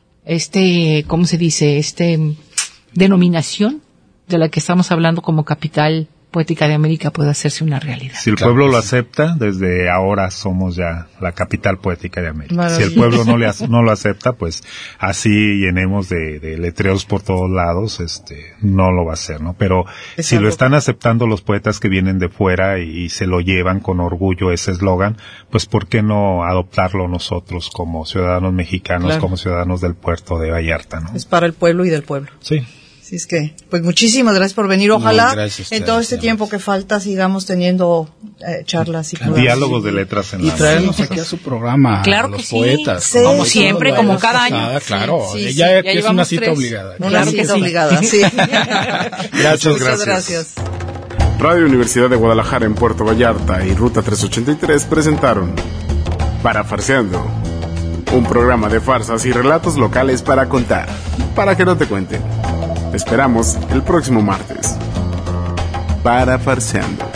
Speaker 2: este, ¿cómo se dice? Este denominación de la que estamos hablando como capital poética de América puede hacerse una realidad.
Speaker 5: Si el
Speaker 4: claro
Speaker 5: pueblo lo
Speaker 4: sí.
Speaker 5: acepta, desde ahora somos ya la capital poética de América. Bueno, si el pueblo no le no lo acepta, pues así llenemos de, de letreros por todos lados, este, no lo va a hacer, ¿no? Pero es si algo... lo están aceptando los poetas que vienen de fuera y, y se lo llevan con orgullo ese eslogan, pues ¿por qué no adoptarlo nosotros como ciudadanos mexicanos, claro. como ciudadanos del puerto de Vallarta, ¿no?
Speaker 3: Es para el pueblo y del pueblo.
Speaker 5: Sí.
Speaker 3: Así es que, pues muchísimas gracias por venir. Ojalá
Speaker 4: no, gracias,
Speaker 3: en todo este tiempo que falta sigamos teniendo eh, charlas y
Speaker 5: claro. diálogos de letras en
Speaker 4: y
Speaker 5: la
Speaker 4: traernos
Speaker 5: sí.
Speaker 4: aquí a su programa
Speaker 2: claro
Speaker 4: a los
Speaker 2: que sí,
Speaker 4: poetas
Speaker 2: sí, como siempre, como, como cada año.
Speaker 4: Pasada, claro,
Speaker 3: sí, sí,
Speaker 4: ya,
Speaker 3: sí,
Speaker 4: ya es una cita tres. obligada.
Speaker 3: Una
Speaker 4: claro
Speaker 3: cita
Speaker 4: sí.
Speaker 3: obligada, sí.
Speaker 5: gracias,
Speaker 3: Muchas
Speaker 5: gracias.
Speaker 3: gracias.
Speaker 1: Radio Universidad de Guadalajara en Puerto Vallarta y Ruta trescientos ochenta y tres presentaron Parafarseando, un programa de farsas y relatos locales para contar, para que no te cuenten. Te esperamos el próximo martes. Parafarseando.